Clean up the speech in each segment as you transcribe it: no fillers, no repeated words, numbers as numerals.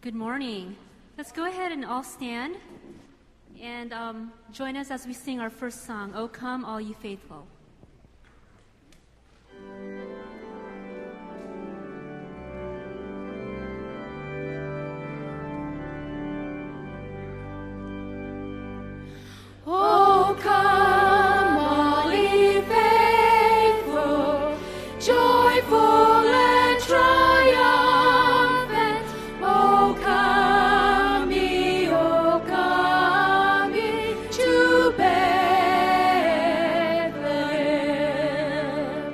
Good morning. Let's go ahead and all stand and join us as we sing our first song, "O Come, All Ye Faithful." O come, all ye faithful, joyful and triumphant. O come ye to Bethlehem.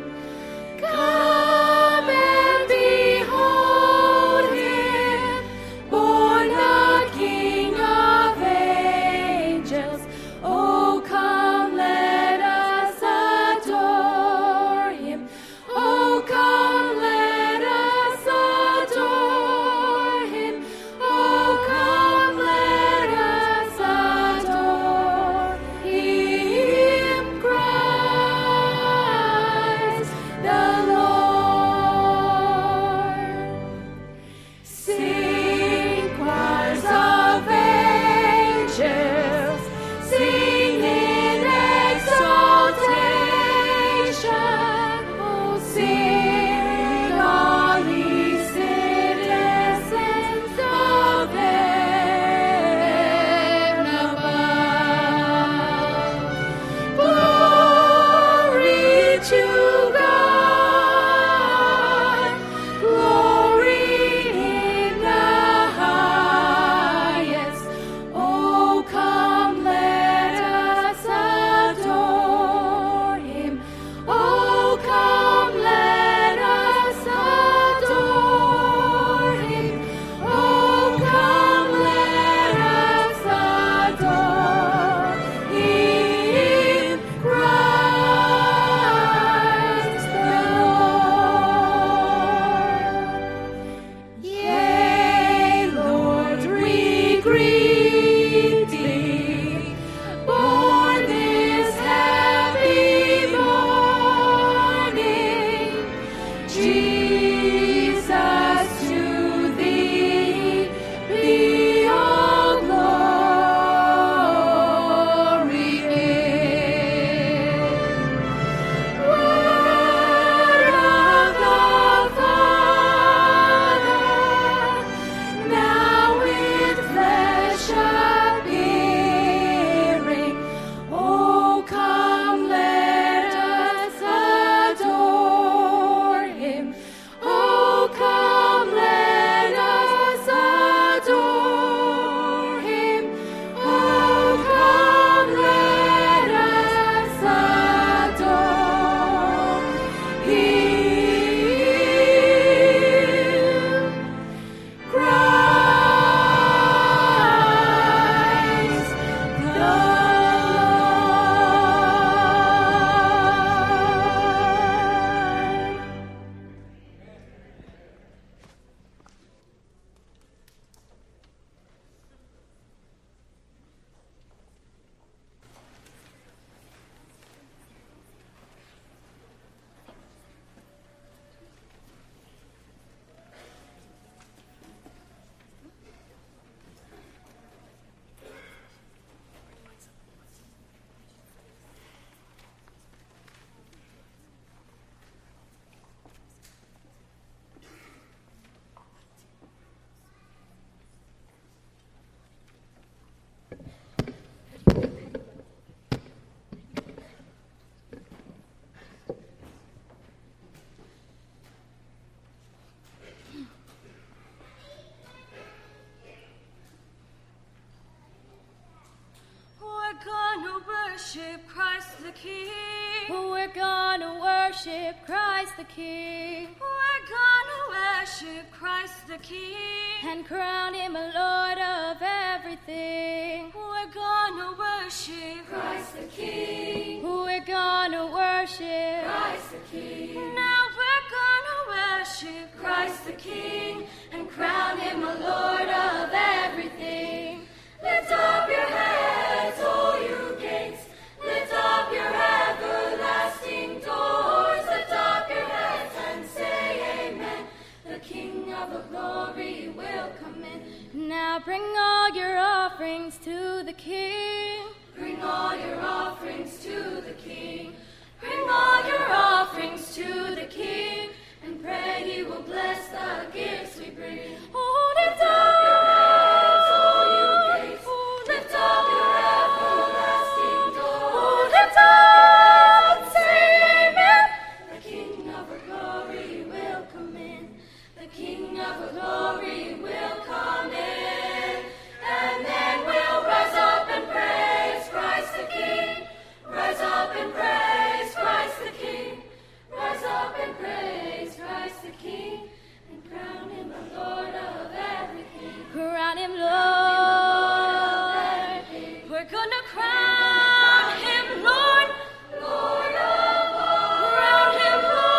Come and behold him, born the King of angels. Oh, come, let us adore him. Oh, come, let us adore him. Oh, come, let us adore him, Christ the Lord. Sing, choirs of angels, sing in exaltation. Oh, sing, all ye citizens of heaven above. Glory to God, glory in the highest. Oh, come, let us adore him. Oh, come, let us adore him. Oh, come, let us adore him, Christ the Lord. Yea, Lord, we greet thee, born this happy morning. Jesus, to thee be all glory given. Word of the Father, now in flesh appearing. Oh, come, let us adore him. Oh, come, let us adore him. Oh, come, let us adore him, Christ the Lord. We're gonna worship Christ the King. We're gonna worship Christ the King We're gonna worship Christ the King. and crown him a Lord of everything. We're gonna worship Christ the King. We're gonna worship Christ the King. Now we're gonna worship Christ the King and crown him a Lord of everything. Lift up your heads, all you gates. Lift up your everlasting doors. Lift up your heads and say amen. The King of the glory will come in. bring all your offerings to the King. Bring all your offerings to the King. Bring all your offerings to the King, and pray He will bless the gifts we bring. Oh, lift Lift up your heads, all you gates. oh, Lift up your everlasting doors. oh, lift up, say amen. The King of glory will come in. The King of glory will come in. And then we'll rise up and praise Christ the King. Rise up and praise Christ the King. Rise up and praise Christ the King. And crown Him the Lord of everything. Crown Him, Lord. We're gonna crown Him, Lord. Lord of all. Crown Him, Lord of all.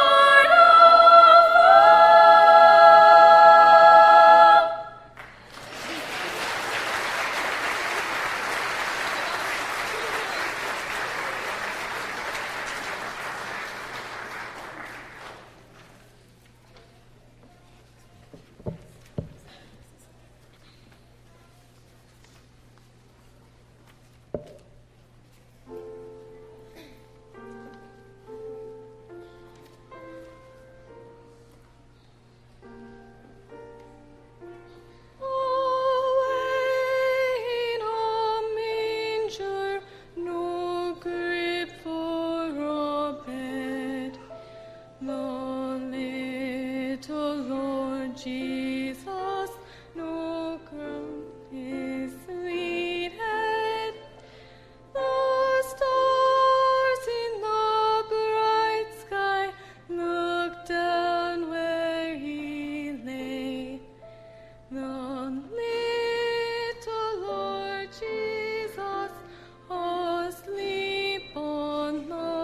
Away in a manger, no grave for a bed. The little Lord Jesus, no crown His sweet head. The stars in the bright sky look down where He lay. The little Lord Jesus asleep on the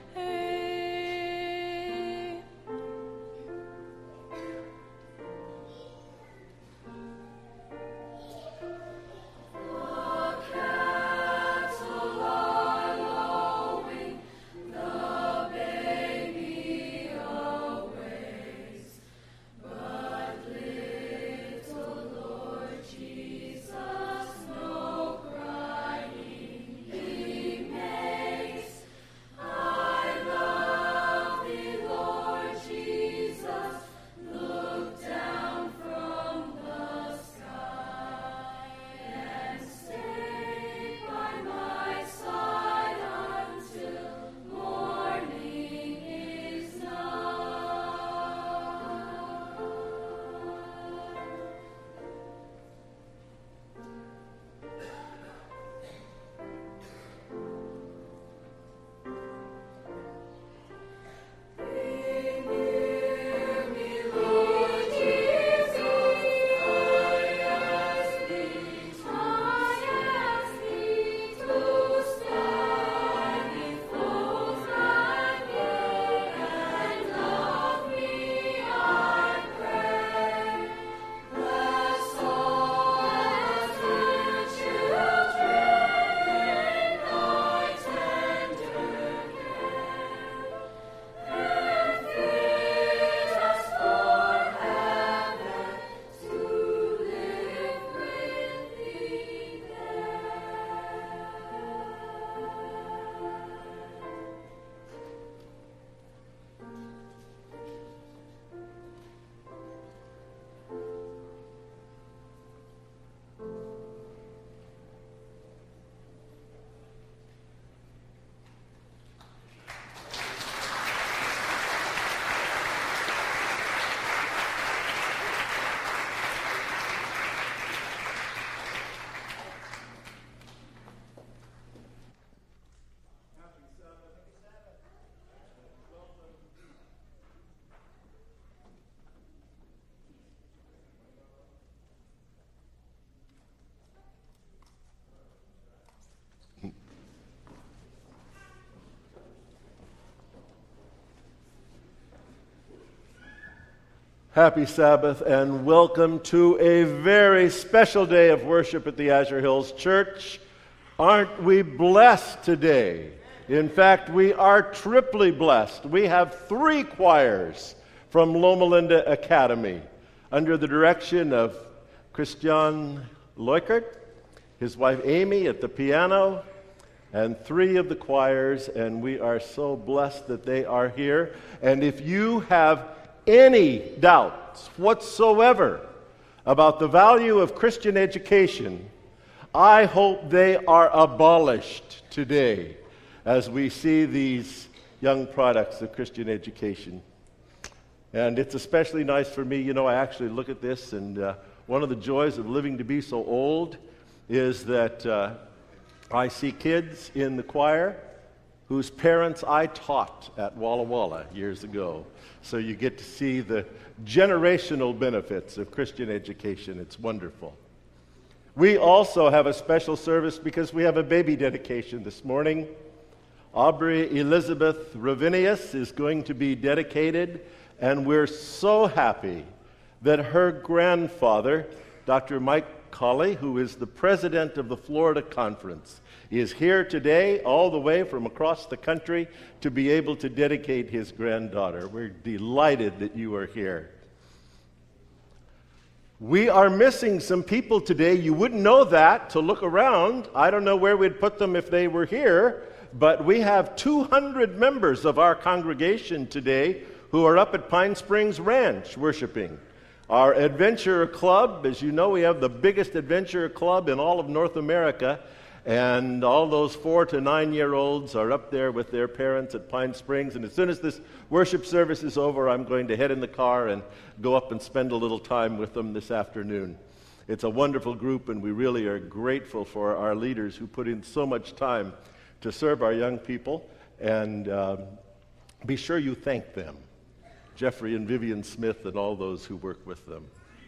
hay. Cattle are lowing, the baby awaits, but little Lord Jesus no crying He makes. I love Thee, Lord Jesus. Look down from the sky and stay by my side until morning is nigh. Near me, Lord Jesus, I ask Thee to stand before Thy King and love me, I pray. Bless all dear children in Thy tender care, and fit us for heaven to live with Thee Happy Sabbath and welcome to a very special day of worship at the Azure Hills Church. Aren't we blessed today? In fact, we are triply blessed. We have 3 choirs from Loma Linda Academy under the direction of Christian Leukert, his wife Amy at the piano, and 3 of the choirs, and we are so blessed that they are here. And if you have any doubts whatsoever about the value of Christian education, I hope they are abolished today as we see these young products of Christian education. And it's especially nice for me, I actually look at this, and one of the joys of living to be so old is that I see kids in the choir whose parents I taught at Walla Walla years ago. So you get to see the generational benefits of Christian education. It's wonderful. We also have a special service because we have a baby dedication this morning. Aubrey Elizabeth Ravinius is going to be dedicated, and we're so happy that her grandfather, Dr. Mike Colley, who is the president of the Florida Conference, is here today all the way from across the country to be able to dedicate his granddaughter. We're delighted that you are here. We are missing some people today. You wouldn't know that to look around. I don't know where we'd put them if they were here, but we have 200 members of our congregation today who are up at Pine Springs Ranch worshiping. Our adventure club, as you know, we have the biggest adventure club in all of North America, and all those 4 to 9-year-olds are up there with their parents at Pine Springs. And as soon as this worship service is over, I'm going to head in the car and go up and spend a little time with them this afternoon. It's a wonderful group, and we really are grateful for our leaders who put in so much time to serve our young people. And be sure you thank them, Jeffrey and Vivian Smith and all those who work with them.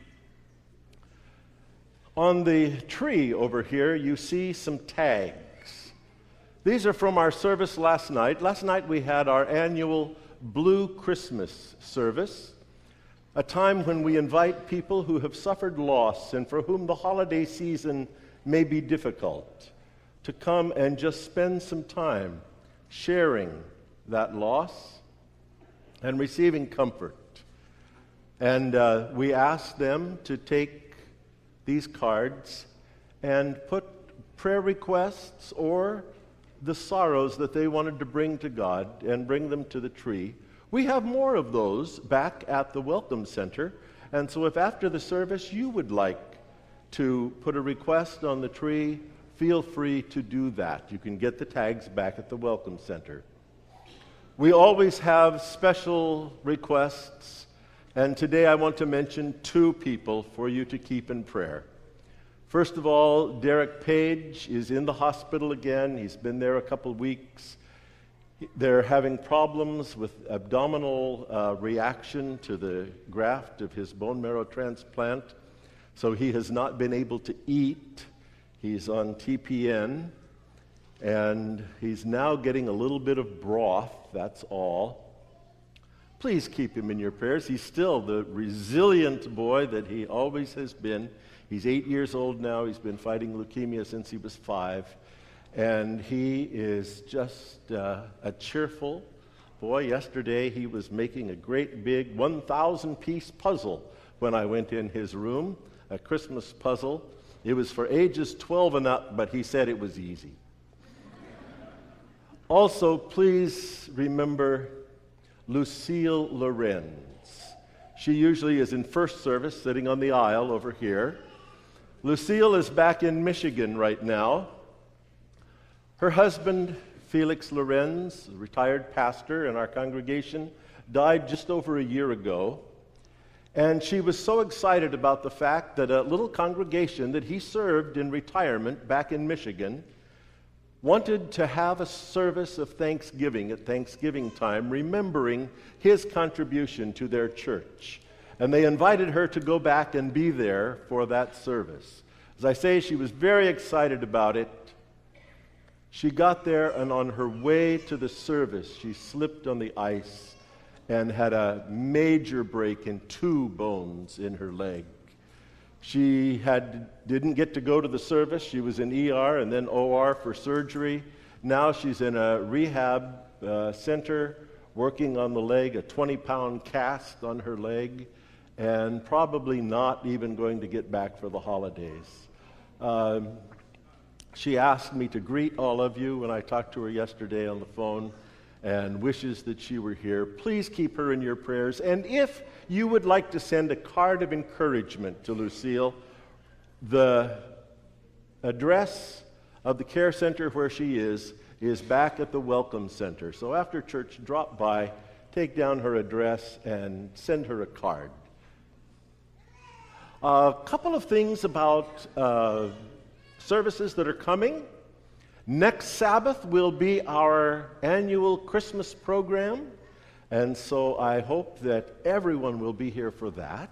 On the tree over here, you see some tags. These are from our service last night. Last night we had our annual Blue Christmas service, a time when we invite people who have suffered loss and for whom the holiday season may be difficult to come and just spend some time sharing that loss and receiving comfort. And we asked them to take these cards and put prayer requests or the sorrows that they wanted to bring to God and bring them to the tree. We have more of those back at the Welcome Center, and so if after the service you would like to put a request on the tree, feel free to do that. You can get the tags back at the Welcome Center. We always have special requests, and today I want to mention 2 people for you to keep in prayer. First of all, Derek Page is in the hospital again. He's been there a couple weeks. They're having problems with abdominal reaction to the graft of his bone marrow transplant, so he has not been able to eat. He's on TPN, and he's now getting a little bit of broth, that's all. Please keep him in your prayers. He's still the resilient boy that he always has been. He's 8 years old now. He's been fighting leukemia since he was 5. And he is just a cheerful boy. Yesterday he was making a great big 1,000-piece puzzle when I went in his room, a Christmas puzzle. It was for ages 12 and up, but he said it was easy. Also, please remember Lucille Lorenz. She usually is in first service, sitting on the aisle over here. Lucille is back in Michigan right now. Her husband, Felix Lorenz, a retired pastor in our congregation, died just over a year ago. And she was so excited about the fact that a little congregation that he served in retirement back in Michigan wanted to have a service of thanksgiving at Thanksgiving time, remembering his contribution to their church. And they invited her to go back and be there for that service. As I say, she was very excited about it. She got there, and on her way to the service, she slipped on the ice and had a major break in 2 bones in her leg. She didn't get to go to the service. She was in ER and then OR for surgery. Now she's in a rehab center working on the leg, a 20-pound cast on her leg, and probably not even going to get back for the holidays. She asked me to greet all of you when I talked to her yesterday on the phone, and wishes that she were here. Please keep her in your prayers. And if you would like to send a card of encouragement to Lucille, the address of the care center where she is back at the Welcome Center. So after church, drop by, take down her address, and send her a card. A couple of things about services that are coming. Next Sabbath will be our annual Christmas program, and so I hope that everyone will be here for that.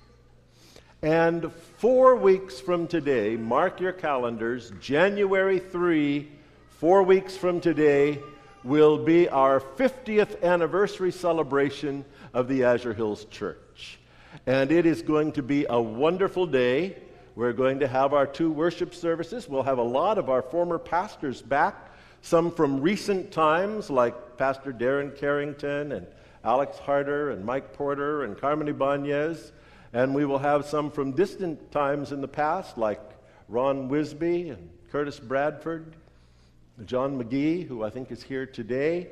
And 4 weeks from today, mark your calendars, January 3, 4 weeks from today, will be our 50th anniversary celebration of the Azure Hills Church. And it is going to be a wonderful day. We're going to have our 2 worship services. We'll have a lot of our former pastors back, some from recent times, like Pastor Darren Carrington and Alex Harder and Mike Porter and Carmen Ibanez. And we will have some from distant times in the past, like Ron Wisby and Curtis Bradford, John McGee, who I think is here today.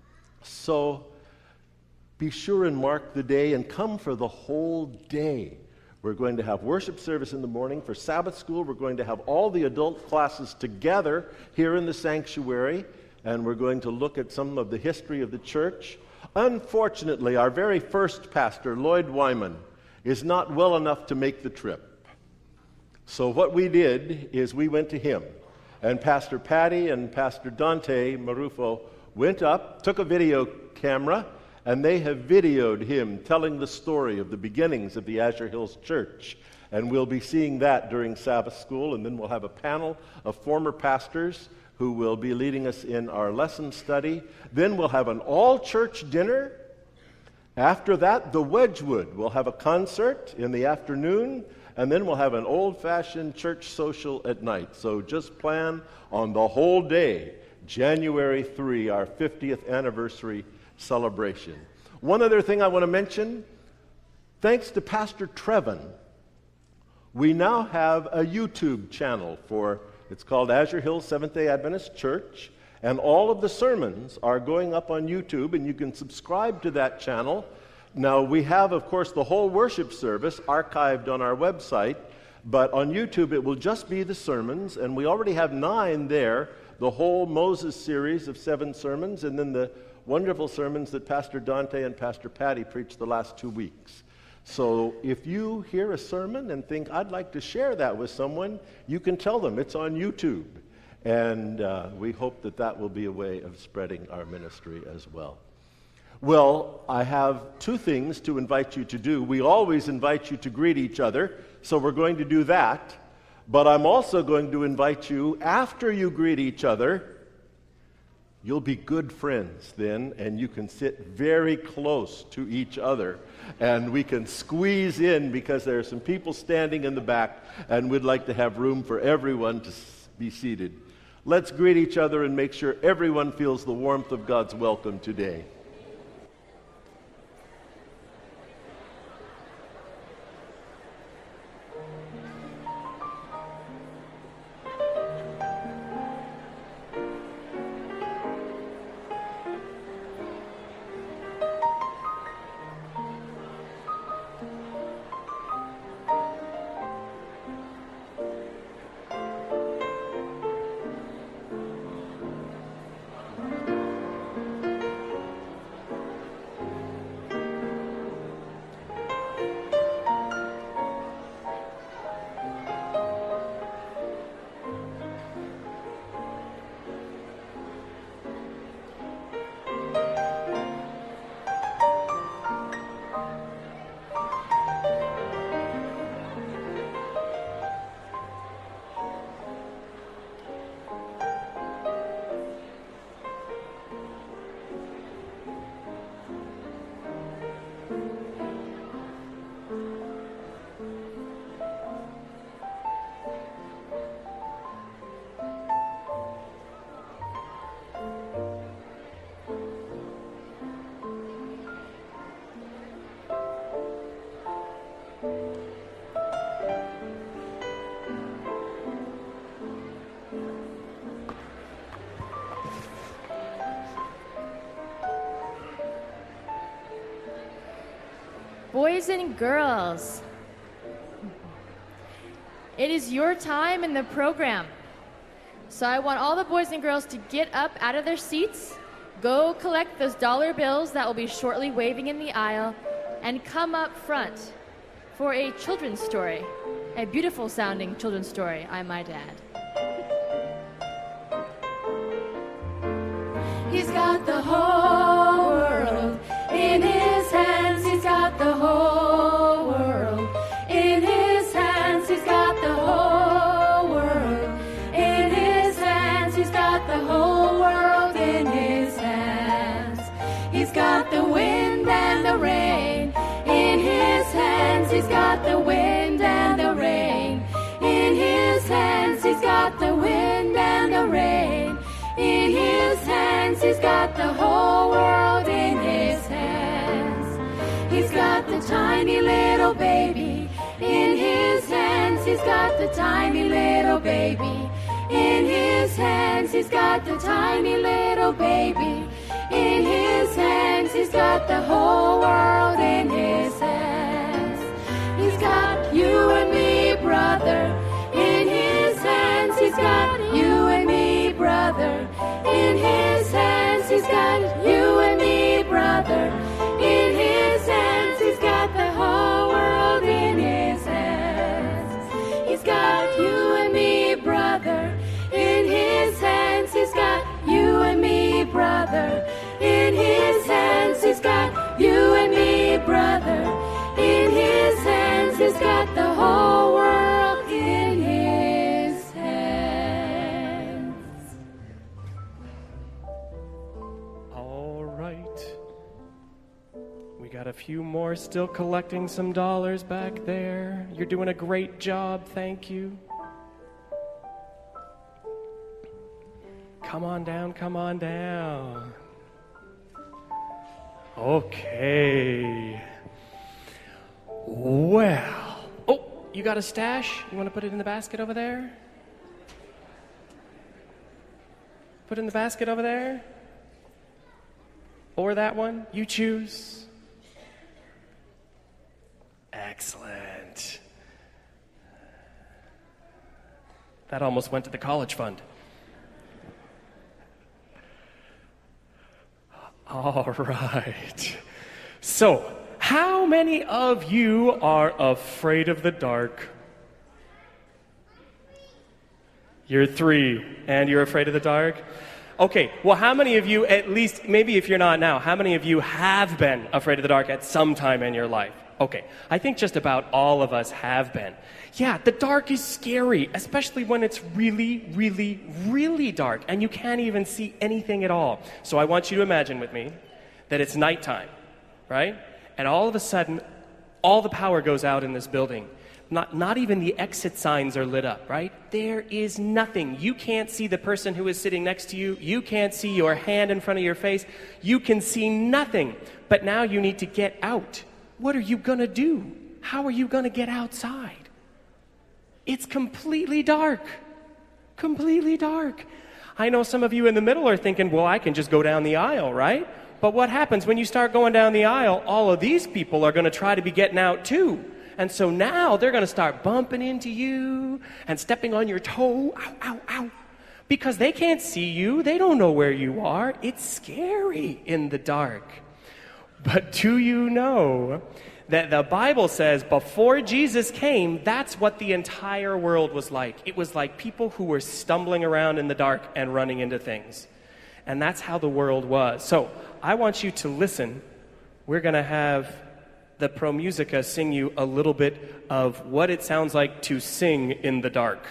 So be sure and mark the day and come for the whole day. We're going to have worship service in the morning. For Sabbath school, we're going to have all the adult classes together here in the sanctuary, and we're going to look at some of the history of the church. Unfortunately, our very first pastor, Lloyd Wyman, is not well enough to make the trip. So what we did is we went to him, and Pastor Patty and Pastor Dante Marufo went up, took a video camera, and they have videoed him telling the story of the beginnings of the Azure Hills Church. And we'll be seeing that during Sabbath school, and then we'll have a panel of former pastors who will be leading us in our lesson study. Then we'll have an all-church dinner. After that, the Wedgwood will have a concert in the afternoon, and then we'll have an old-fashioned church social at night. So just plan on the whole day, January 3, our 50th anniversary celebration. One other thing I want to mention, thanks to Pastor Trevin, we now have a YouTube channel it's called Azure Hills Seventh-day Adventist Church, and all of the sermons are going up on YouTube, and you can subscribe to that channel. Now, we have, of course, the whole worship service archived on our website, but on YouTube it will just be the sermons, and we already have 9 there, the whole Moses series of 7 sermons, and then the wonderful sermons that Pastor Dante and Pastor Patty preached the last 2 weeks. So if you hear a sermon and think, I'd like to share that with someone, you can tell them it's on YouTube. And we hope that that will be a way of spreading our ministry as well. Well, I have 2 things to invite you to do. We always invite you to greet each other, so we're going to do that. But I'm also going to invite you, after you greet each other, you'll be good friends then, and you can sit very close to each other. And we can squeeze in because there are some people standing in the back, and we'd like to have room for everyone to be seated. Let's greet each other and make sure everyone feels the warmth of God's welcome today. Boys and girls, it is your time in the program. So I want all the boys and girls to get up out of their seats, go collect those dollar bills that will be shortly waving in the aisle, and come up front for a children's story. A beautiful sounding children's story, I might add. He's got the whole world in his hands. He's got the whole world in his hands. He's got the whole world in his hands. He's got the whole world in his hands. He's got the wind and the rain in his hands. He's got the wind and the rain in his hands. He's got the wind and the rain in his hands. He's got the whole world in his hands. He's got the tiny little baby in his hands. He's got the tiny little baby in his hands. He's got the tiny little baby in his hands. He's got the whole world in his hands. He's got you and me, brother, in his hands. He's got you and me, brother, in his hands. He's got you and me, brother, in his hands. He's got the whole world in his hands. He's got you and me, brother, in his hands. He's got you and me, brother, in his hands. He's got you and me, brother, in his hands. He's got the whole world in his hands. All right. We got a few more still collecting some dollars back there. You're doing a great job. Thank you. Come on down, come on down. Okay. Well. Oh, you got a stash? You want to put it in the basket over there? Put it in the basket over there? Or that one? You choose. Excellent. That almost went to the college fund. All right. So, how many of you are afraid of the dark? You're 3, and you're afraid of the dark? Okay, well, how many of you, at least, maybe if you're not now, how many of you have been afraid of the dark at some time in your life? Okay, I think just about all of us have been. Yeah, the dark is scary, especially when it's really, really, really dark, and you can't even see anything at all. So I want you to imagine with me that it's nighttime, right? And all of a sudden, all the power goes out in this building. Not even the exit signs are lit up, right? There is nothing. You can't see the person who is sitting next to you. You can't see your hand in front of your face. You can see nothing. But now you need to get out. What are you going to do? How are you going to get outside? It's completely dark. Completely dark. I know some of you in the middle are thinking, well, I can just go down the aisle, right? But what happens when you start going down the aisle? All of these people are going to try to be getting out too. And so now they're going to start bumping into you and stepping on your toe. Ow, ow, ow. Because they can't see you. They don't know where you are. It's scary in the dark. But do you know that the Bible says before Jesus came, that's what the entire world was like. It was like people who were stumbling around in the dark and running into things. And that's how the world was. So I want you to listen. We're going to have the Pro Musica sing you a little bit of what it sounds like to sing in the dark.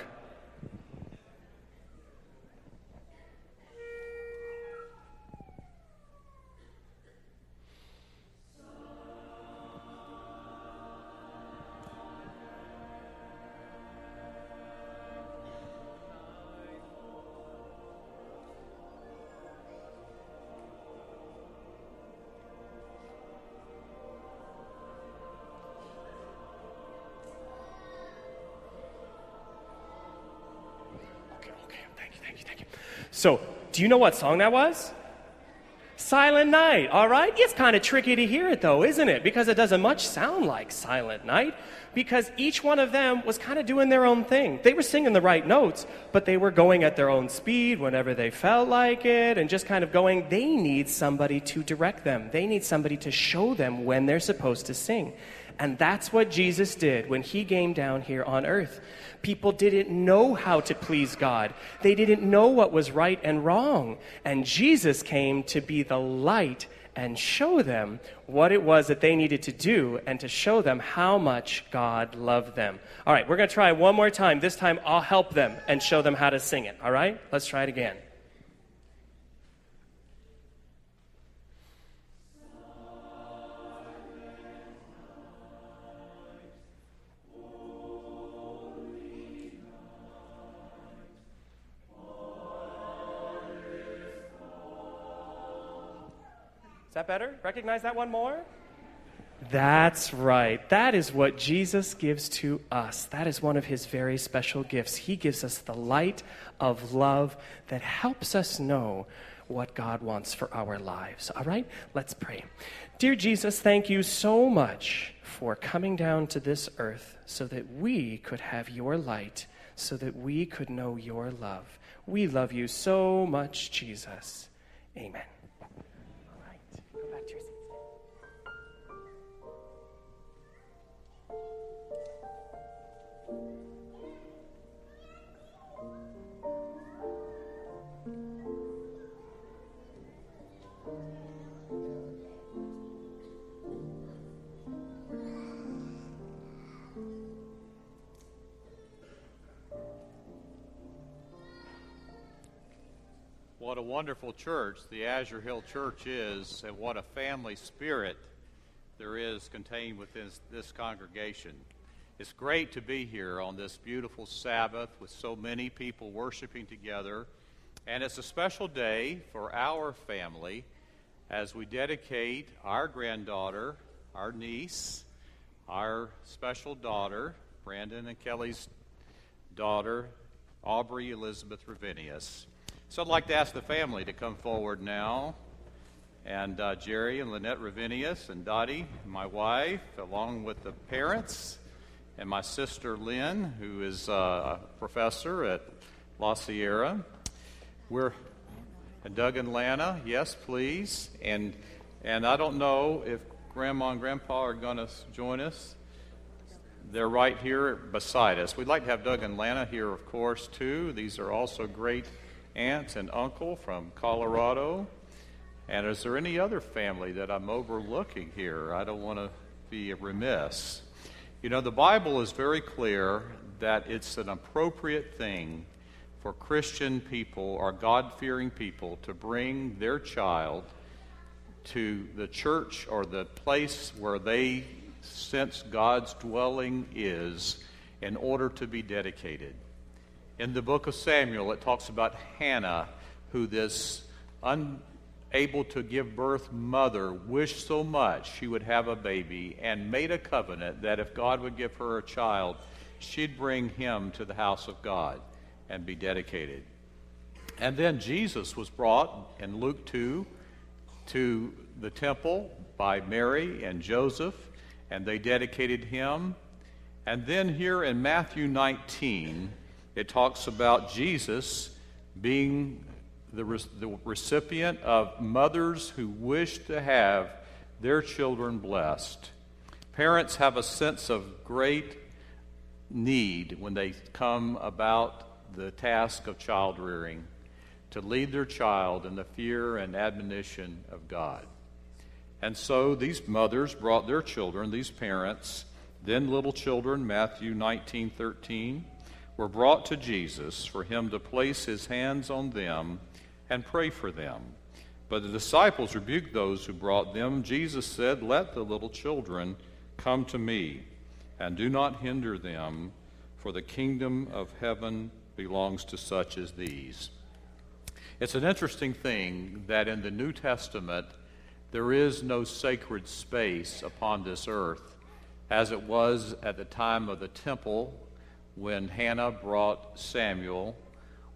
Thank you. So, do you know what song that was? Silent Night, all right? It's kind of tricky to hear it, though, isn't it? Because it doesn't much sound like Silent Night, because each one of them was kind of doing their own thing. They were singing the right notes, but they were going at their own speed whenever they felt like it, and just kind of going. They need somebody to direct them. They need somebody to show them when they're supposed to sing. And that's what Jesus did when he came down here on earth. People didn't know how to please God. They didn't know what was right and wrong. And Jesus came to be the light and show them what it was that they needed to do and to show them how much God loved them. All right, we're going to try one more time. This time I'll help them and show them how to sing it. All right? Let's try it again. Is that better? Recognize that one more? That's right. That is what Jesus gives to us. That is one of his very special gifts. He gives us the light of love that helps us know what God wants for our lives. All right? Let's pray. Dear Jesus, thank you so much for coming down to this earth so that we could have your light, so that we could know your love. We love you so much, Jesus. Amen. What a wonderful church the Azure Hill Church is, and what a family spirit there is contained within this congregation. It's great to be here on this beautiful Sabbath with so many people worshiping together, and it's a special day for our family as we dedicate our granddaughter, our niece, our special daughter, Brandon and Kelly's daughter, Aubrey Elizabeth Ravinius. So I'd like to ask the family to come forward now. And Jerry and Lynette Ravinius and Dottie, my wife, along with the parents, and my sister Lynn, who is a professor at La Sierra. And Doug and Lana, yes, please. And I don't know if Grandma and Grandpa are going to join us. They're right here beside us. We'd like to have Doug and Lana here, of course, too. These are also great aunts and uncle from Colorado. And is there any other family that I'm overlooking here? I don't want to be remiss. You know, the Bible is very clear that it's an appropriate thing for Christian people or God-fearing people to bring their child to the church or the place where they sense God's dwelling is in order to be dedicated. In the book of Samuel, it talks about Hannah, who this unable to give birth mother wished so much she would have a baby and made a covenant that if God would give her a child, she'd bring him to the house of God and be dedicated. And then Jesus was brought in Luke 2 to the temple by Mary and Joseph, and they dedicated him. And then here in Matthew 19, it talks about Jesus being the recipient of mothers who wish to have their children blessed. Parents have a sense of great need when they come about the task of child rearing to lead their child in the fear and admonition of God. And so these mothers brought their children, these parents, then little children, Matthew 19:13, were brought to Jesus for him to place his hands on them and pray for them. But the disciples rebuked those who brought them. Jesus said, "Let the little children come to me, and do not hinder them, for the kingdom of heaven belongs to such as these." It's an interesting thing that in the New Testament, there is no sacred space upon this earth, as it was at the time of the temple when Hannah brought Samuel,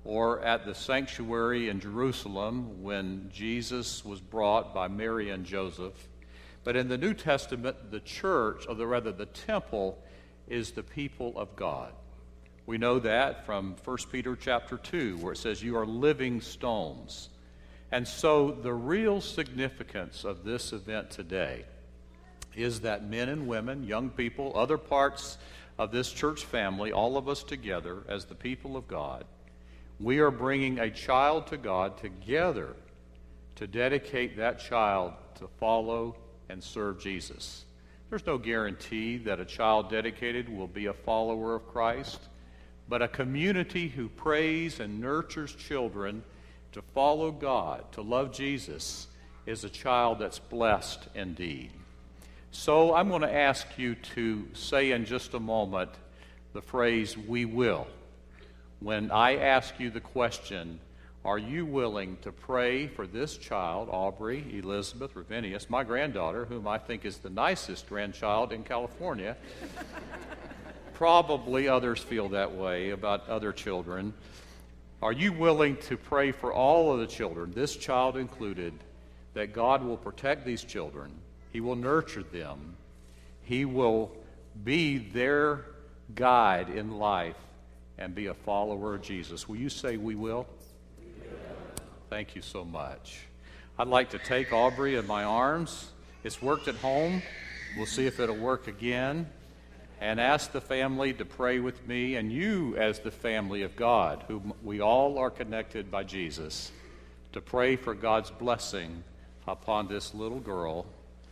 or at the sanctuary in Jerusalem when Jesus was brought by Mary and Joseph. But in the New Testament, the church, or rather the temple, is the people of God. We know that from 1 Peter chapter 2, where it says, "You are living stones." And so the real significance of this event today is that men and women, young people, other parts of this church family, all of us together as the people of God, we are bringing a child to God together to dedicate that child to follow and serve Jesus. There's no guarantee that a child dedicated will be a follower of Christ, but a community who prays and nurtures children to follow God, to love Jesus, is a child that's blessed indeed. So I'm going to ask you to say in just a moment the phrase, "we will." When I ask you the question, are you willing to pray for this child, Aubrey Elizabeth Ravinius, my granddaughter, whom I think is the nicest grandchild in California? Probably others feel that way about other children. Are you willing to pray for all of the children, this child included, that God will protect these children? He will nurture them. He will be their guide in life and be a follower of Jesus. Will you say, "we will"? Thank you so much. I'd like to take Aubrey in my arms. It's worked at home. We'll see if it'll work again. And ask the family to pray with me, and you as the family of God, whom we all are connected by Jesus, to pray for God's blessing upon this little girl,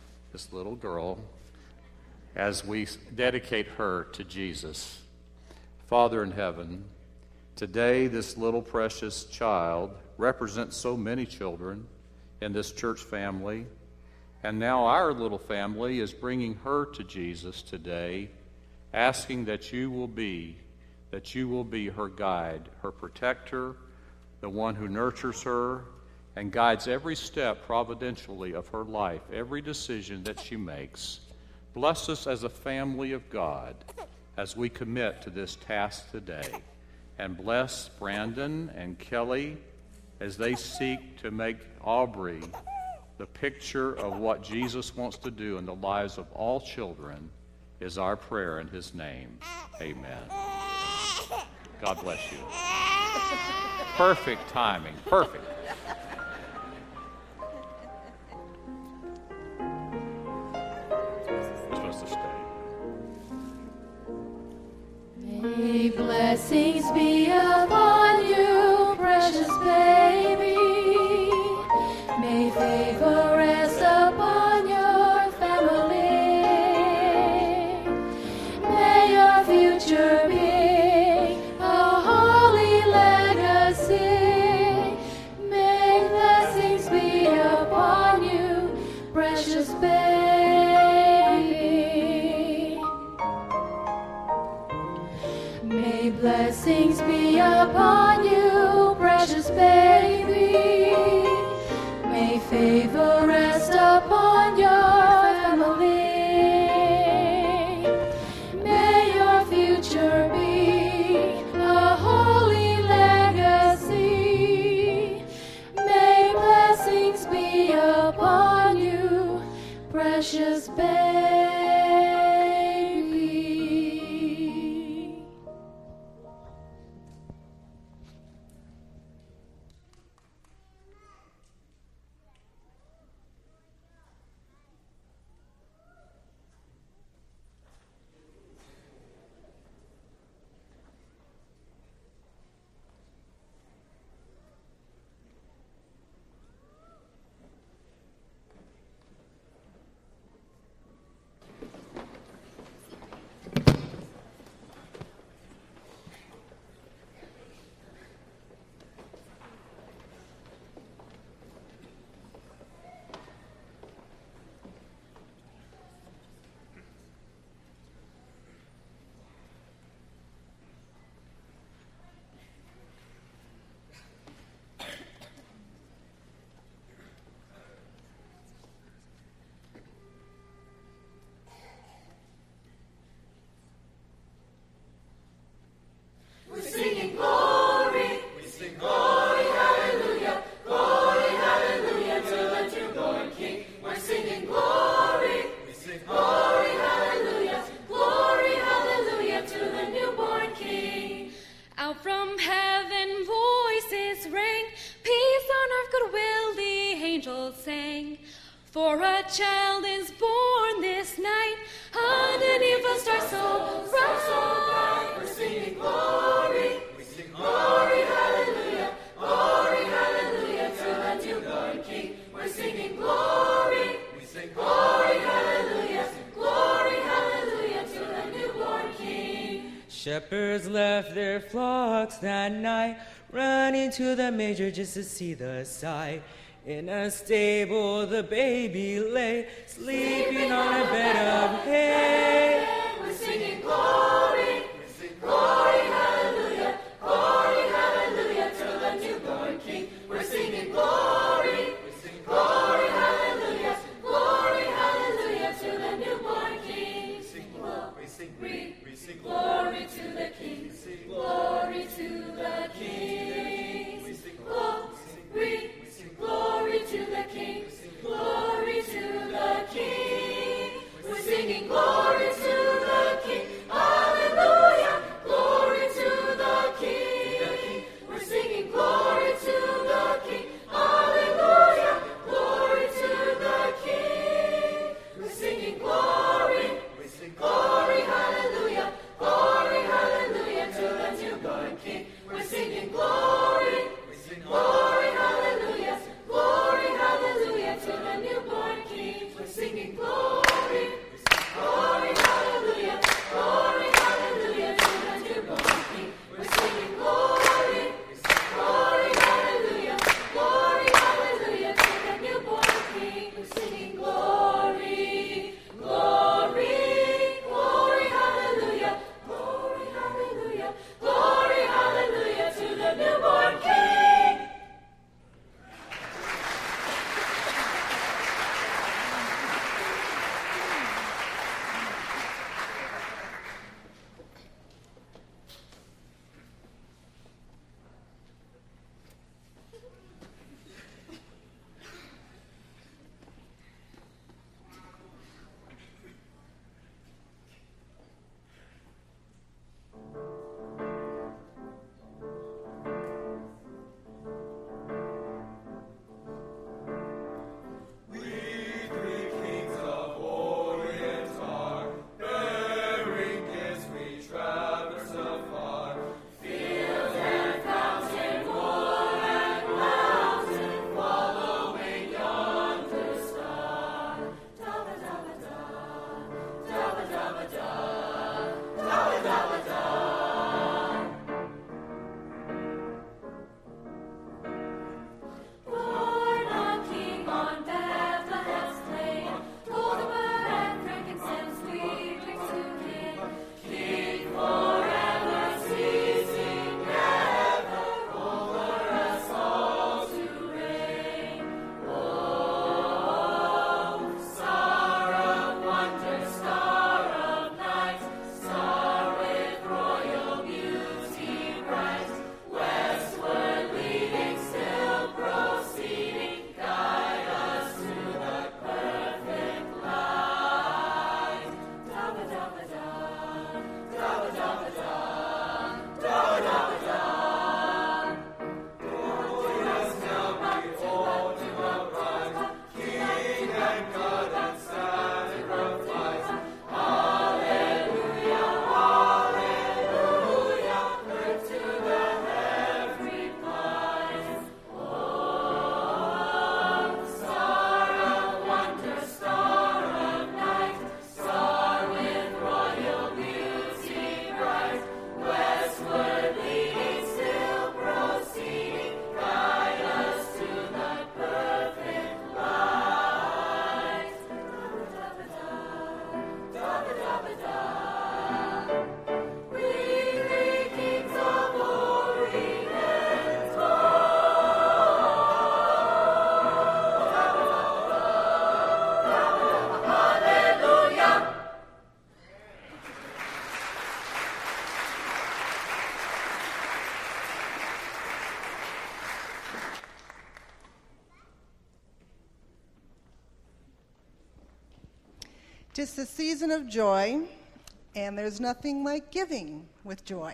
as we dedicate her to Jesus. Father in heaven, today this little precious child represents so many children in this church family, and now our little family is bringing her to Jesus today, asking that you will be her guide, her protector, the one who nurtures her and guides every step providentially of her life, every decision that she makes. Bless us as a family of God as we commit to this task today. And bless Brandon and Kelly as they seek to make Aubrey the picture of what Jesus wants to do in the lives of all children, is our prayer in his name. Amen. God bless you. Perfect timing. Perfect. You're supposed to stay. May blessings be upon you, precious baby. May favor rest upon your family. May your future be a holy legacy. May blessings be upon you, precious baby. May blessings be upon Shepherds left their flocks that night, running to the manger just to see the sight. In a stable the baby lay, sleeping on a bed of hay. We're singing glory, glory, hallelujah, glory, hallelujah to the newborn King. We're singing glory, glory, hallelujah, glory, hallelujah to the newborn King. We sing glory to the King, glory to the King. Glory to the King, glory to the King. We're singing glory to the King, hallelujah, glory to the King. We're singing glory to the King, hallelujah, glory to the King. We're singing glory, glory, hallelujah, glory, hallelujah to the newborn King. We're singing glory, glory, hallelujah, glory, hallelujah to the newborn King. We're singing glory, glory, hallelujah, glory, hallelujah to the newborn King. We're singing glory, glory, hallelujah, glory, hallelujah to the newborn King. We're singing glory, glory, glory, hallelujah, glory, hallelujah, glory, hallelujah to the newborn King. Tis the season of joy, and there's nothing like giving with joy.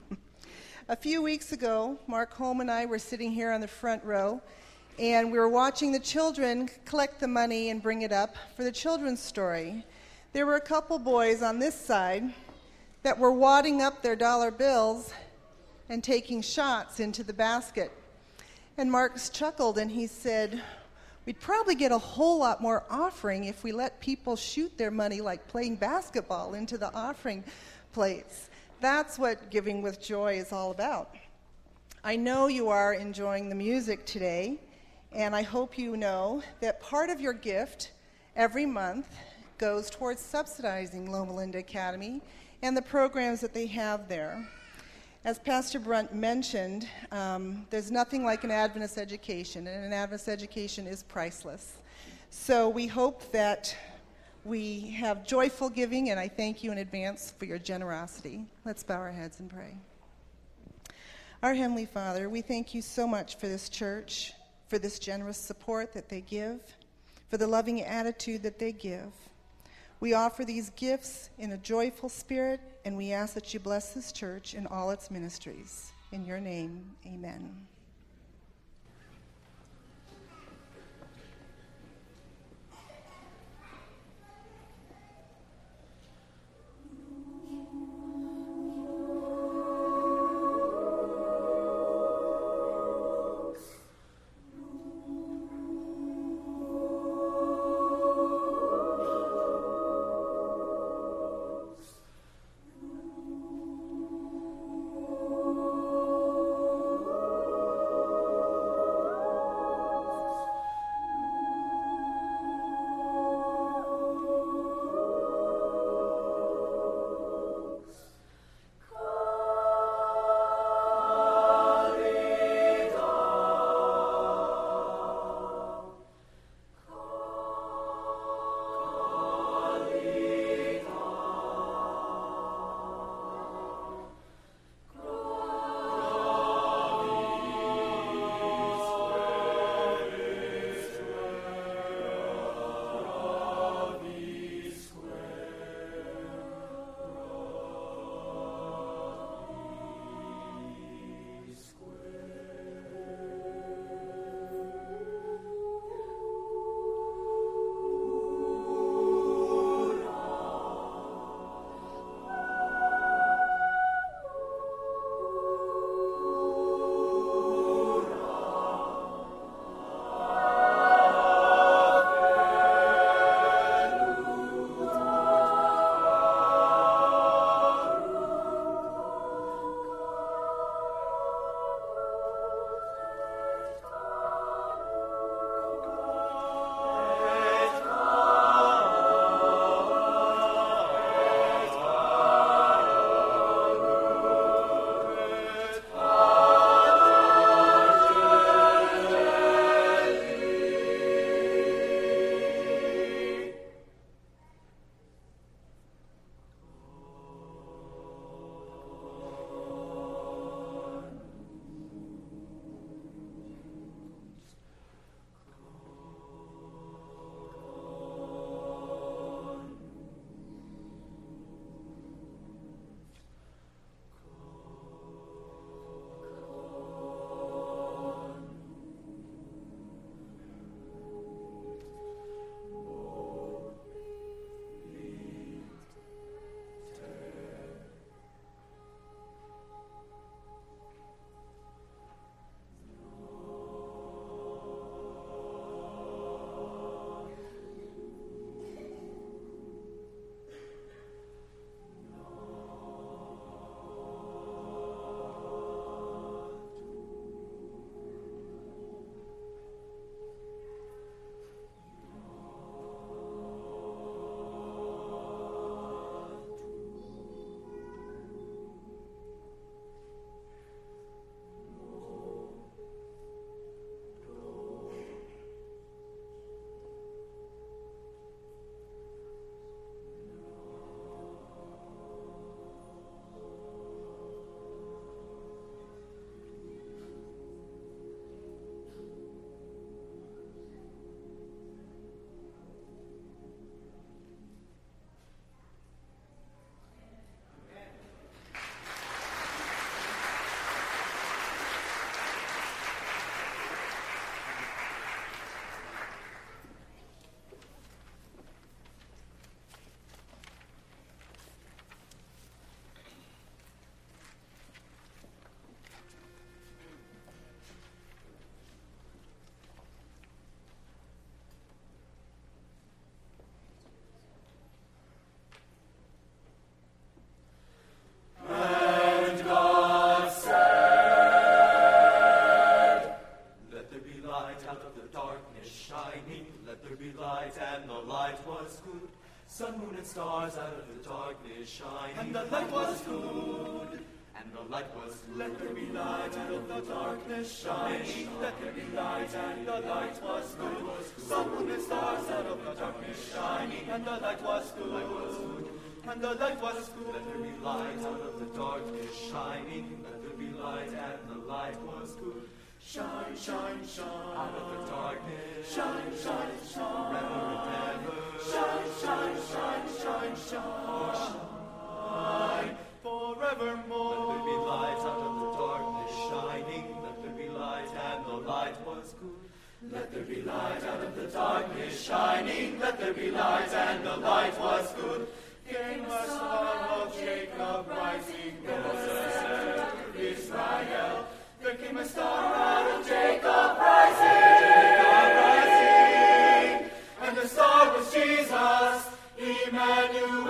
A few weeks ago, Mark Holm and I were sitting here on the front row, and we were watching the children collect the money and bring it up for the children's story. There were a couple boys on this side that were wadding up their dollar bills and taking shots into the basket. And Mark chuckled and he said, "We'd probably get a whole lot more offering if we let people shoot their money like playing basketball into the offering plates." That's what Giving with Joy is all about. I know you are enjoying the music today, and I hope you know that part of your gift every month goes towards subsidizing Loma Linda Academy and the programs that they have there. As Pastor Brunt mentioned, there's nothing like an Adventist education, and an Adventist education is priceless. So we hope that we have joyful giving, and I thank you in advance for your generosity. Let's bow our heads and pray. Our Heavenly Father, we thank you so much for this church, for this generous support that they give, for the loving attitude that they give. We offer these gifts in a joyful spirit, and we ask that you bless this church and all its ministries. In your name, amen. of the darkness shining. And the light was good. And the light was good. Let there be light out of the darkness shining. Let there be light, and the light was good. Sun, moon, and stars out of the darkness shining. And the light was good. And the light was good. Let there be light out of the darkness shining. Let there be light, and the light was good. Shine, shine, shine out of the darkness. Shine, shine, shine. Forever and ever. Shine, shine, shine, shine, shine. Shine forevermore. Let there be light out of the darkness shining. Let there be light, and the light was good. Let there be light out of the darkness shining. Let there be light, and the light was good. Came a star of Jacob rising. There was a scepter of Israel. There came a star out of Jacob rising. And the star was Jesus, Emmanuel.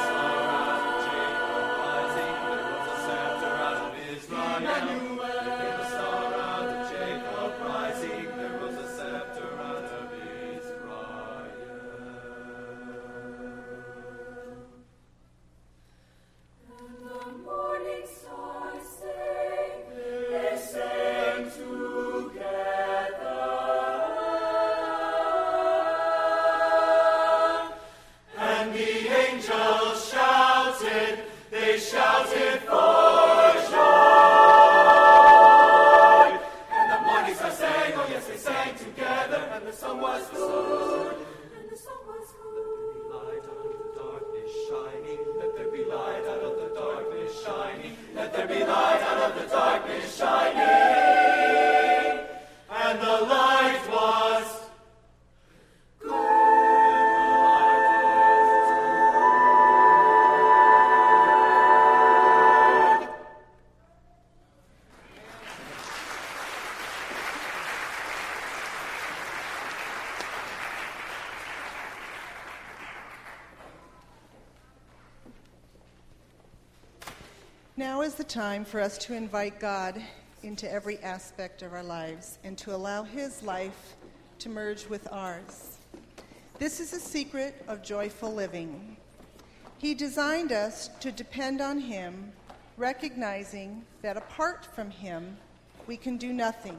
Now is the time for us to invite God into every aspect of our lives and to allow His life to merge with ours. This is a secret of joyful living. He designed us to depend on Him, recognizing that apart from Him, we can do nothing.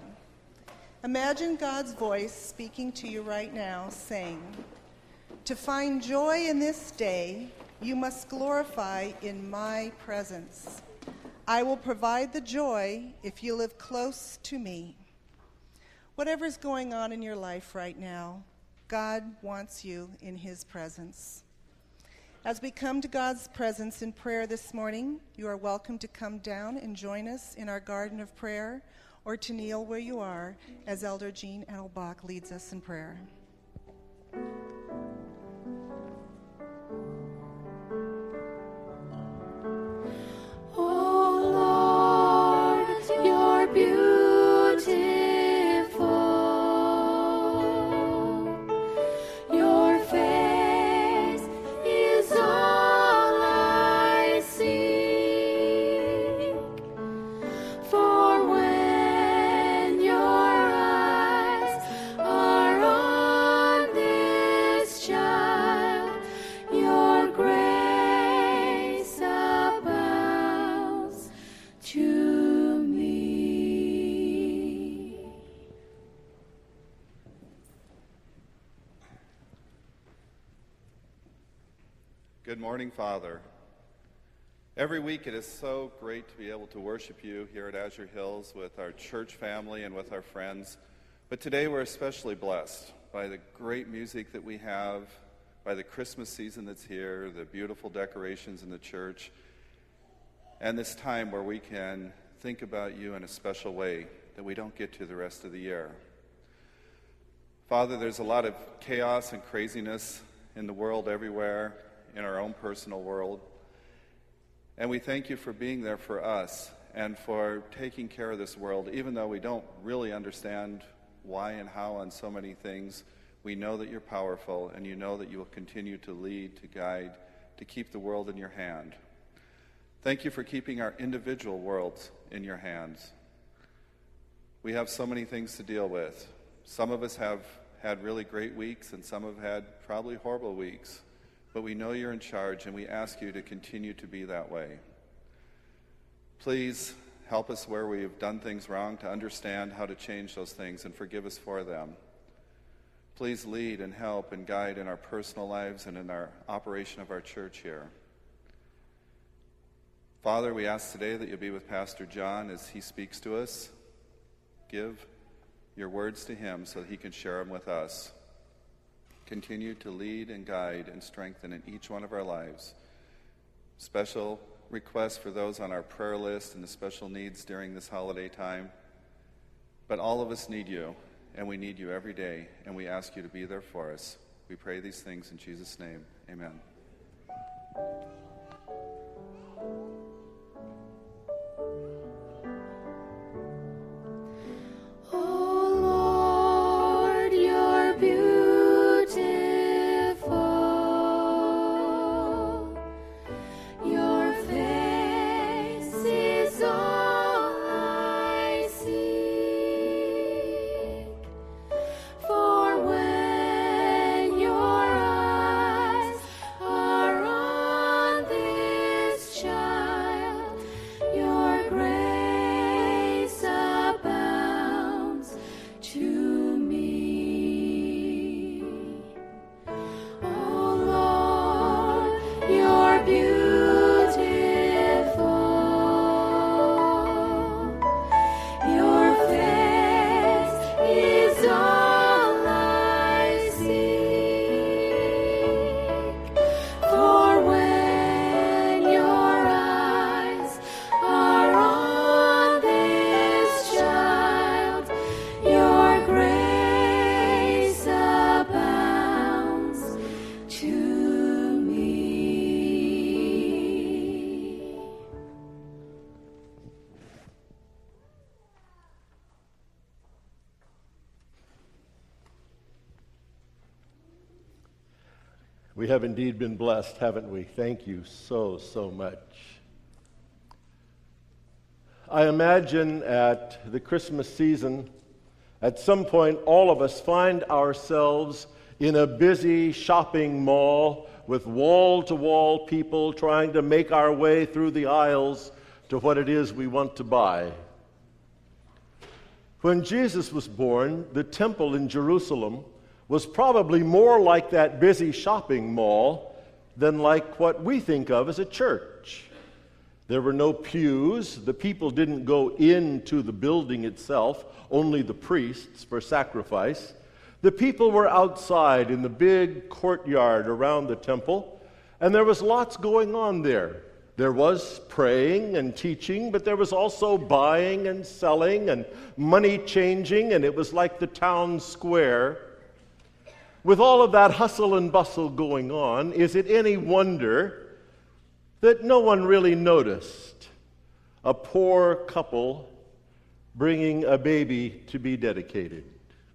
Imagine God's voice speaking to you right now, saying, "To find joy in this day, you must glorify in my presence. I will provide the joy if you live close to me." Whatever's going on in your life right now, God wants you in His presence. As we come to God's presence in prayer this morning, you are welcome to come down and join us in our garden of prayer, or to kneel where you are as Elder Jean Edelbach leads us in prayer. Good morning, Father. Every week it is so great to be able to worship you here at Azure Hills with our church family and with our friends. But today we're especially blessed by the great music that we have, by the Christmas season that's here, the beautiful decorations in the church, and this time where we can think about you in a special way that we don't get to the rest of the year. Father, there's a lot of chaos and craziness in the world everywhere, in our own personal world. And we thank you for being there for us and for taking care of this world. Even though we don't really understand why and how on so many things, we know that you're powerful, and you know that you will continue to lead, to guide, to keep the world in your hand. Thank you for keeping our individual worlds in your hands. We have so many things to deal with. Some of us have had really great weeks, and some have had probably horrible weeks. but we know you're in charge, and we ask you to continue to be that way. Please help us where we have done things wrong to understand how to change those things, and forgive us for them. Please lead and help and guide in our personal lives and in our operation of our church here. Father, we ask today that you'll be with Pastor John as he speaks to us. Give your words to him so that he can share them with us. Continue to lead and guide and strengthen in each one of our lives. Special requests for those on our prayer list and the special needs during this holiday time. But all of us need you, and we need you every day, and we ask you to be there for us. We pray these things in Jesus' name. Amen. We have indeed been blessed, haven't we? Thank you so much. I imagine at the Christmas season, at some point, all of us find ourselves in a busy shopping mall with wall-to-wall people trying to make our way through the aisles to what it is we want to buy. When Jesus was born, the temple in Jerusalem was probably more like that busy shopping mall than like what we think of as a church. There were no pews. The people didn't go into the building itself, only the priests for sacrifice. The people were outside in the big courtyard around the temple, and there was lots going on there. There was praying and teaching, but there was also buying and selling and money changing, and it was like the town square. With all of that hustle and bustle going on, is it any wonder that no one really noticed a poor couple bringing a baby to be dedicated?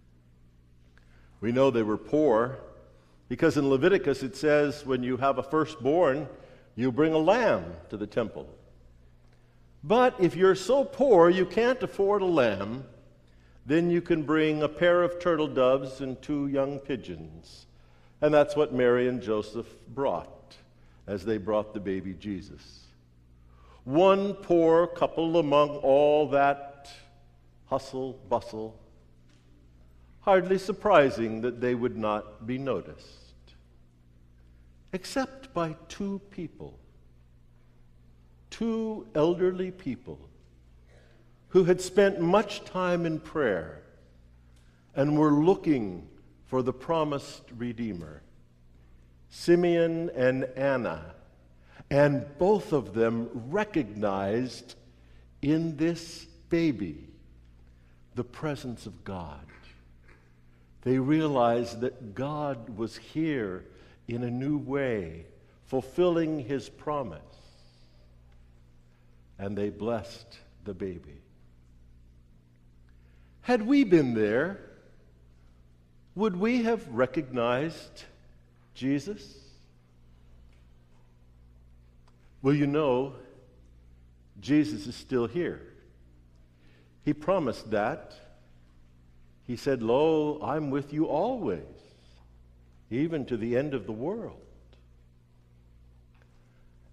We know they were poor because in Leviticus it says when you have a firstborn, you bring a lamb to the temple. But if you're so poor you can't afford a lamb, then you can bring a pair of turtle doves and 2 young pigeons. And that's what Mary and Joseph brought as they brought the baby Jesus. One poor couple among all that hustle, bustle. Hardly surprising that they would not be noticed. Except by 2 people. 2 elderly people who had spent much time in prayer and were looking for the promised Redeemer, Simeon and Anna, and both of them recognized in this baby the presence of God. They realized that God was here in a new way, fulfilling his promise, and they blessed the baby. Had we been there, would we have recognized Jesus? Well, you know, Jesus is still here. He promised that. He said, "Lo, I'm with you always, even to the end of the world."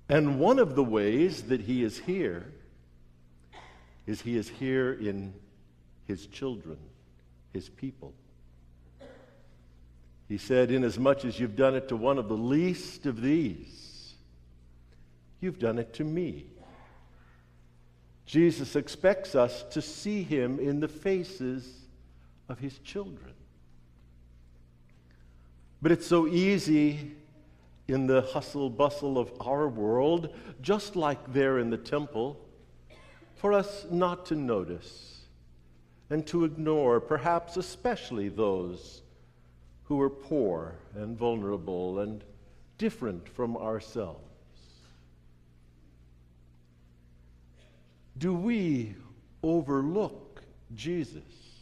And one of the ways that he is here is he is here in his children, his people. He said, inasmuch as you've done it to one of the least of these, you've done it to me. Jesus expects us to see him in the faces of his children. But it's so easy in the hustle bustle of our world, just like there in the temple, for us not to notice and to ignore, perhaps especially those who are poor and vulnerable and different from ourselves. Do we overlook Jesus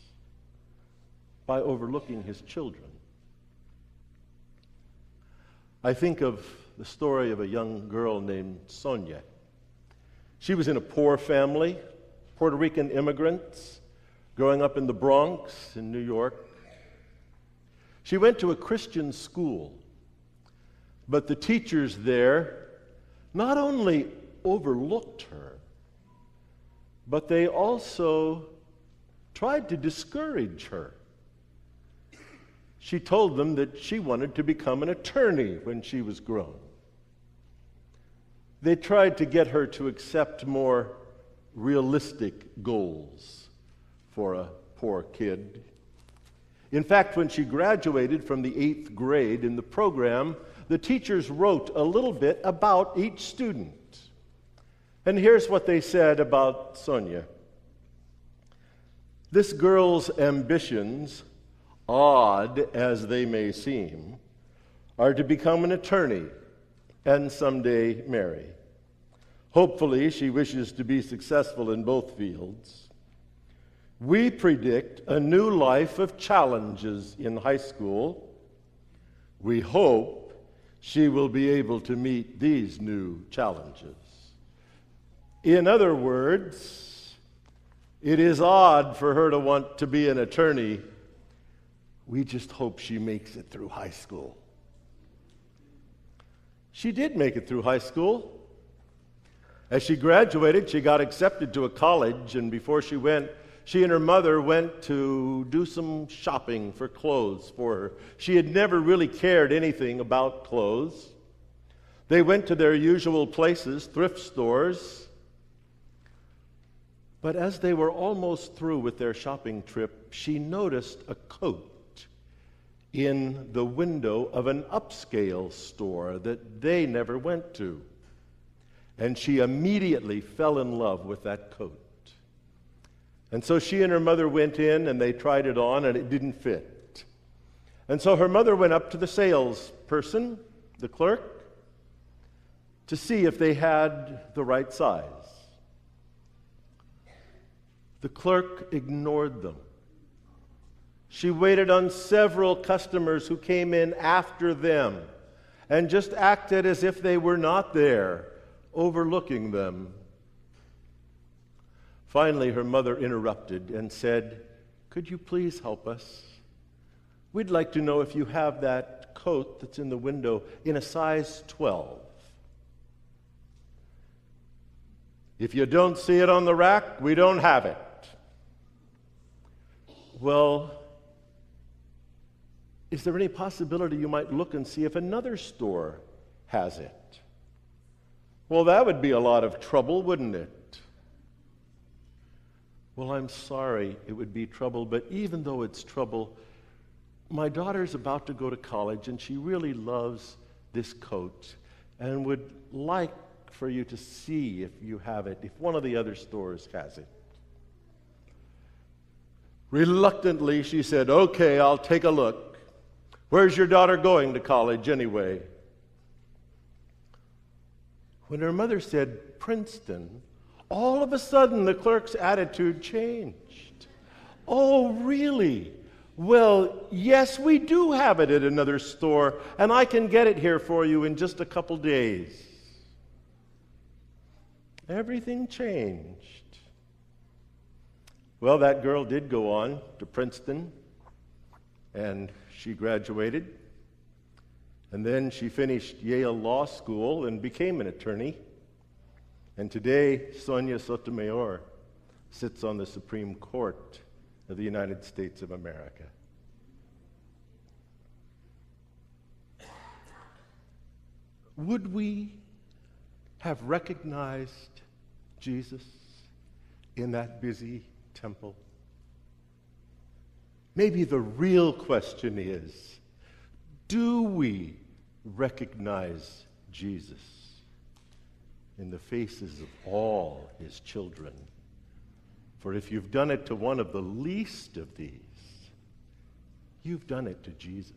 by overlooking his children? I think of the story of a young girl named Sonia. She was in a poor family, Puerto Rican immigrants, growing up in the Bronx in New York. She went to a Christian school, but the teachers there not only overlooked her, but they also tried to discourage her. She told them that she wanted to become an attorney when she was grown. They tried to get her to accept more realistic goals for a poor kid. In fact, when she graduated from the 8th grade in the program, the teachers wrote a little bit about each student. And here's what they said about Sonia. This girl's ambitions, odd as they may seem, are to become an attorney and someday marry. Hopefully, she wishes to be successful in both fields. We predict a new life of challenges in high school. We hope she will be able to meet these new challenges. In other words, it is odd for her to want to be an attorney. We just hope she makes it through high school. She did make it through high school. As she graduated, she got accepted to a college, and before she went, she and her mother went to do some shopping for clothes for her. She had never really cared anything about clothes. They went to their usual places, thrift stores. But as they were almost through with their shopping trip, she noticed a coat in the window of an upscale store that they never went to. And she immediately fell in love with that coat. And so she and her mother went in and they tried it on and it didn't fit. And so her mother went up to the salesperson, the clerk, to see if they had the right size. The clerk ignored them. She waited on several customers who came in after them and just acted as if they were not there, overlooking them. Finally, her mother interrupted and said, "Could you please help us? We'd like to know if you have that coat that's in the window in a size 12. If you don't see it on the rack, we don't have it." Well, is there any possibility you might look and see if another store has it? Well, that would be a lot of trouble, wouldn't it? Well, I'm sorry it would be trouble, but even though it's trouble, my daughter's about to go to college, and she really loves this coat and would like for you to see if you have it, if one of the other stores has it. Reluctantly, she said, "Okay, I'll take a look. Where's your daughter going to college anyway?" When her mother said Princeton, all of a sudden the clerk's attitude changed. "Oh, really? Well, yes, we do have it at another store, and I can get it here for you in just a couple days." Everything changed. Well, that girl did go on to Princeton, and she graduated. And then she finished Yale Law School and became an attorney. And today, Sonia Sotomayor sits on the Supreme Court of the United States of America. Would we have recognized Jesus in that busy temple? Maybe the real question is, do we recognize Jesus in the faces of all his children? For if you've done it to one of the least of these, you've done it to Jesus.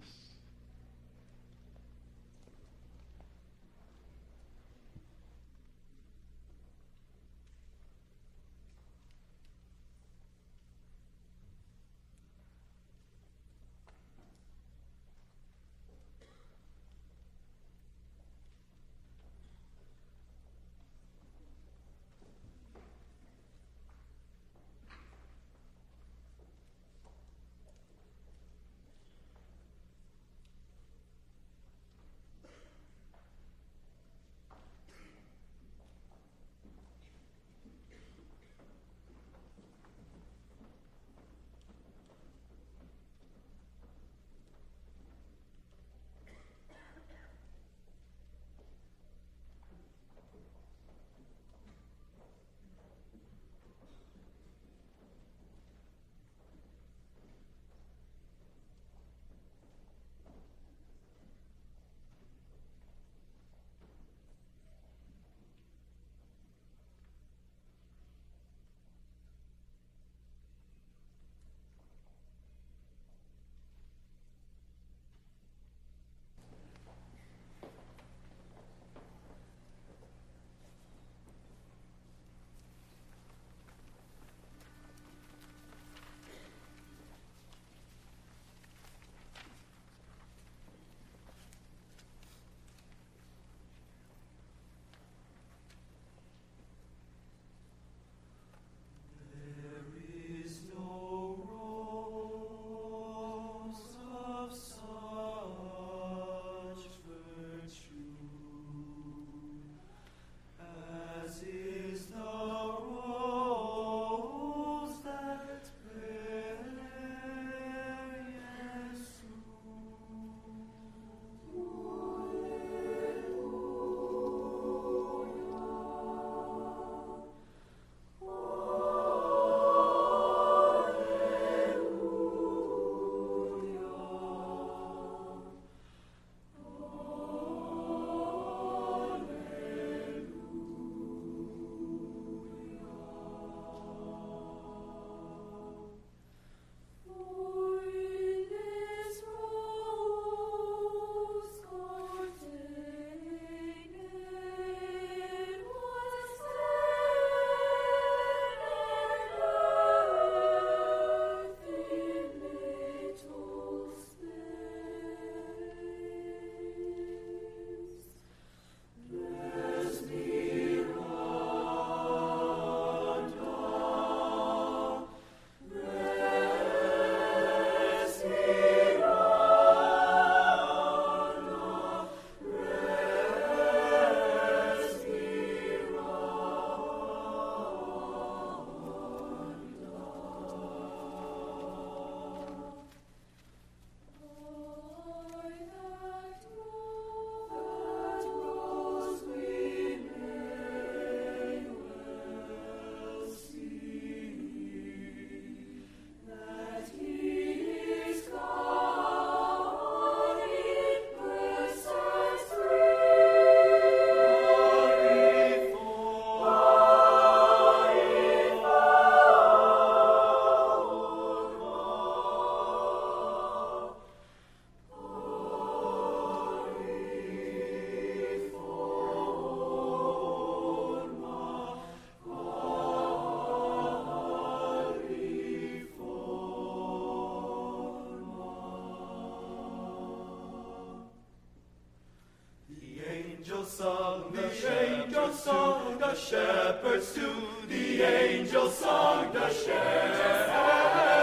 shepherds too, the angels sung, the shepherds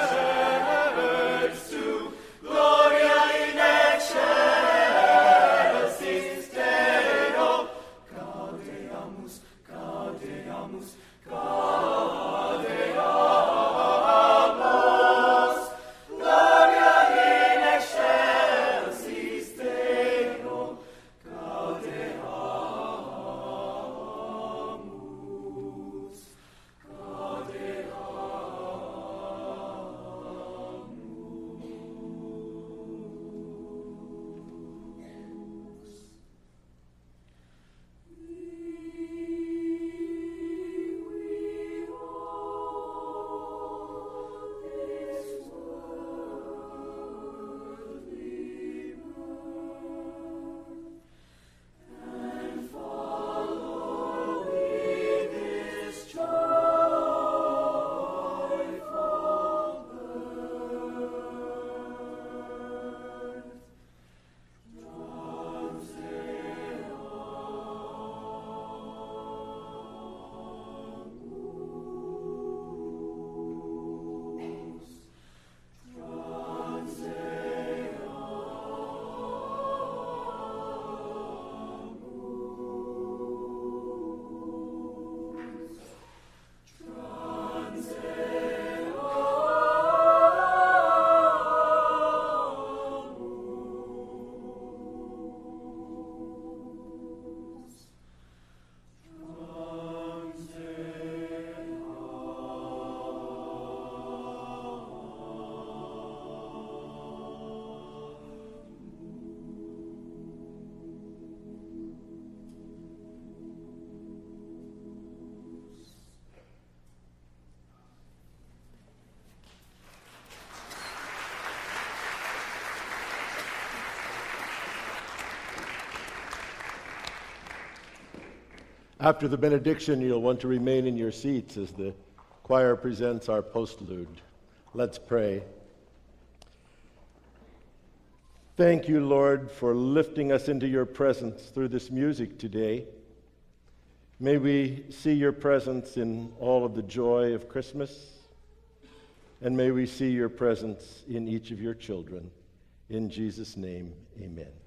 too, Gloria in excelsis. Gaudeamus, Gaudeamus, Gloria in excelsis Deo, Gaudeamus, After the benediction, you'll want to remain in your seats as the choir presents our postlude. Let's pray. Thank you, Lord, for lifting us into your presence through this music today. May we see your presence in all of the joy of Christmas, and may we see your presence in each of your children. In Jesus' name, amen.